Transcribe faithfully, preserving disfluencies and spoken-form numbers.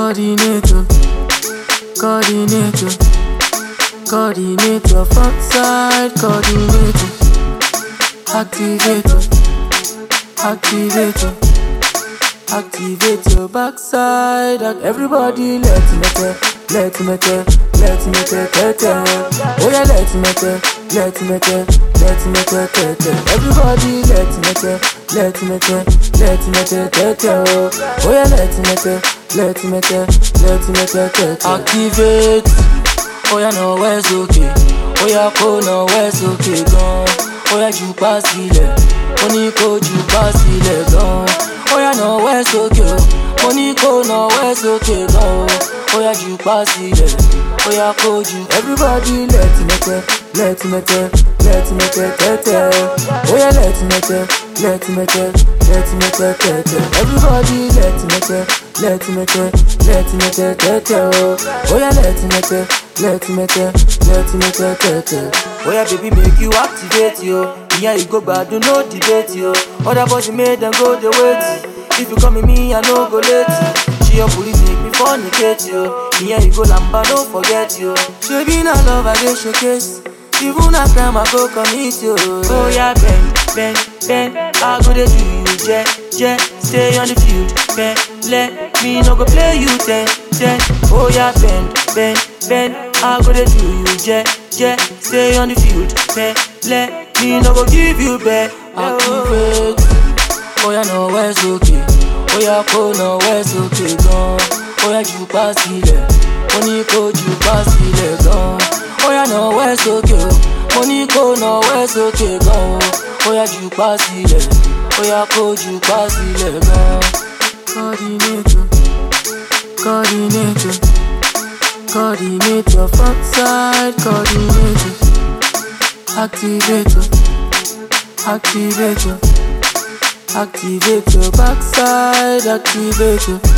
Coordinator, coordinator, coordinator, front side coordinator, activator, activator, activator, backside. Everybody let me tell, let me tell, let me tell, tell, tell. Oh yeah, let me tell, let me tell, let me tell, tell, tell. Everybody let me tell, let me tell, let me tell, tell, tell. Oh yeah, let me tell, let me tell, let me tell, tell, tell. Activate. Oh yeah, no where's okay. Oh yeah, go no where's okay gone. Oh yeah, you pass ile. Money go you pass ile gone. Oh yeah, no where's okay. Money go no where's okay gone. Oh yeah, you pass ile. Oh yeah, go you. Everybody let me tell, let me tell, let me tell, tell, tell. Oh yeah, let me tell, let me tell, let me tell, tell, tell. Everybody let me tell, let me tell, let me tell, tell, tell. Oh yeah, let me tell, let me tell, let me tell, tell, tell. Oh yeah, baby, make you activate yo. Yeah, you go bad, do no debate yo. Other boys made them go the wait. If you come with me, I no go late. She your police make me fornicate yo. Yeah, you go lamba, don't forget yo. She be not love, I dey showcase. Even a crime, I go commit yo. Oh yeah, bend, bend, bend. I go dey do you, jet, jet. Stay on the field, bend, let me no go play you ten, ten. Oh yeah, bend, bend, bend. I go dey do you, jet, jet. Stay on the field, bend, let me no go give you back. Activate. Oh yeah, no where's okay. Oh yeah, go no where's okay gone. Oh yeah, you pass ile. Money go you pass ile gone. Oh yeah, no where's okay. Money go no where's okay gone. Oh yeah, you pass ile. Oh yeah, go you pass ile gone. Coordinator, coordinator, coordinator, front side coordinator, activator, activator, activator, backside activator.